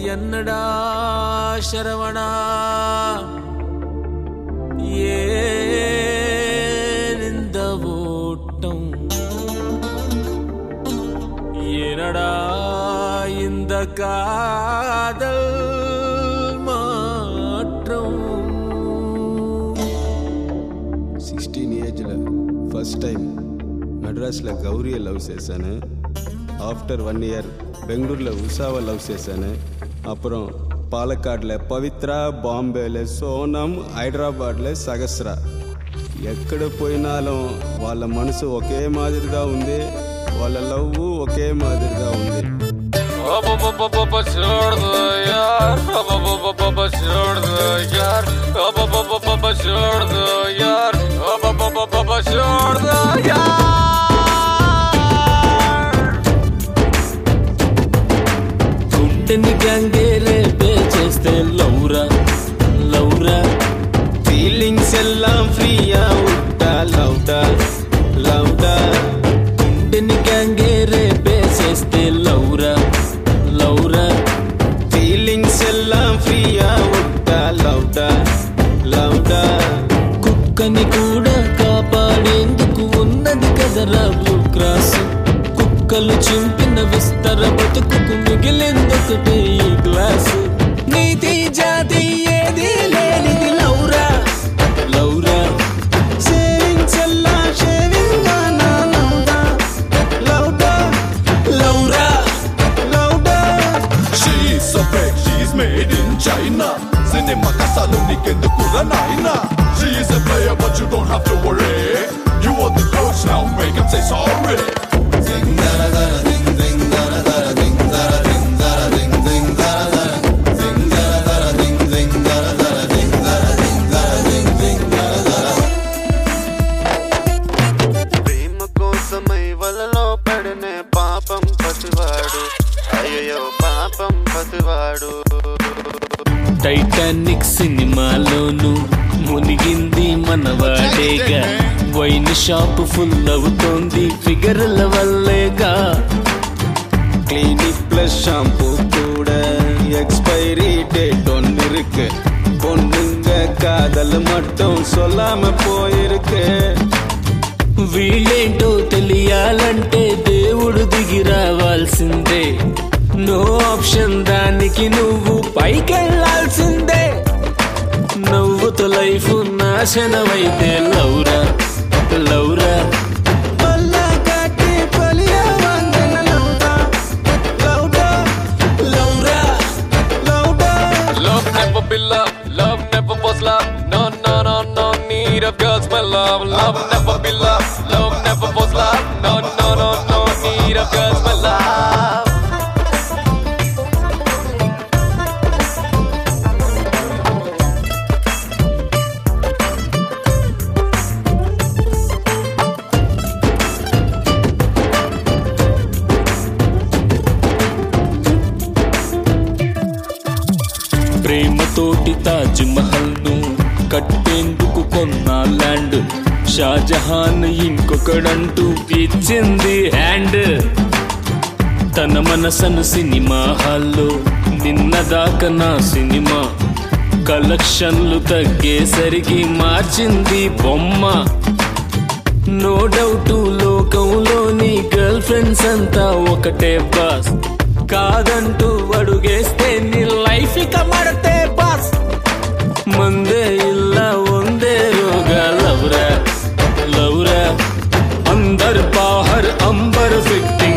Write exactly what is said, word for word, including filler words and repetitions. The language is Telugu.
என்னடா சரவணா ஏன் இந்த ஓட்டம் என்னடா இந்த காதல் மாற்றம் సిక్స్టీన్ ఏజ్లో ఫస్ట్ టైం మద్రాస్లో గౌరీయ లవ్ చేశాను. ఆఫ్టర్ వన్ ఇయర్ బెంగళూరులో ఉషావ లవ్ చేశాను. అப்புறம் పాలక్కాడ్లో పవిత్ర, బాంబేలో సోనం, హైదరాబాద్లో సహస్ర. ఎక్కడ పోయినాலும் వాళ్ళ మనసు ఒకే మాదిరిగా ఉంది, వాళ్ళ లవ్ ఒకే మాదిరిగా ఉంది. గుండెని గంగేరే చేస్తే లౌరా లౌరా ఫీలింగ్స్ ఎల్లాం ఫ్రీయా ఉంటా లౌడా లౌడా. గుండెని గంగేరే చేస్తే లౌరా లౌరా ఫీలింగ్స్ ఎల్లాం ఫ్రీయా ఉంటా లౌడా లౌడా. కుక్కని కూడా కాపాడేందుకు ఉన్నది కదరా బ్లూ క్రాస్. కుక్కలు చింపిన విస్తర బతుకు మిగిలిందొకటే ఈ గ్లాస్. నీతి జాతి ఏది లేనిది లౌరా లౌరా. సేవింగ్స్ ఎల్లా షేవింగ్ గానా లౌడా లౌడా లౌరా లౌడా. She's so big, she's made in China. Cinema kasalu nikendukura naina. She's a player but you don't have to worry. You are the coach now, make him say sorry. Zing dara dara ding ding dara dara ding dara ding dara ding ding dara dara. Zing dara dara ding ding dara dara ding dara ding dara ding ding dara dara. ప్రేమ కోసమై వలలో పడనే పాపం పసివాడు, అయ్యో పాపం పసివాడు. టైటానిక్ సినిమాలోను మునిగింది మనవాడేగా. వైన్ షాప్ ఫుల్ అవుతోంది ఫిగర్ల వల్లేగా. கிளினிக் பிளஸ் ஷாம்பு கூட எக்ஸ்பைரி டேட் ஒன்று இருக்கு. பொண்ணுங்க காதல் மட்டும் சொல்லாம போயிருக்கு. వీళ్ళేంటో తెలియాలంటే దేవుడు దిగి రావాల్సిందే. నో ఆప్షన్, దానికి నువ్వు పైకెళ్ళాల్సిందే. నవ్వుతో లైఫ్ నాశనమైతే లౌరా లౌరా. Love never be love, love never was love. No, no, no, no need of girls my love. Love never be love, love never was love. No, no, no, no need of girls my love. ప్రేమతోటి తాజ్ మహల్ ను కట్టేందుకు కొన్న ల్యాండ్. షాజహాన్ ఇంకొకడంటూ ఇచ్చింది హ్యాండ్. తన మనసను సినిమా హాల్లో నిన్నదాకా నా సినిమా కలెక్షన్లు తగ్గేసరికి మార్చింది బొమ్మ. నో డౌట్ లోకంలోని గర్ల్ ఫ్రెండ్స్ అంతా ఒకటే బాస్. కాదంటూ అడుగేస్తే నీ లైఫ్ ఇక మడతే బాస్. మందే ఇల్లా వందే రోగా లౌరా లౌరా. అందర్ బాహర్ అంబర్ ఫిక్తి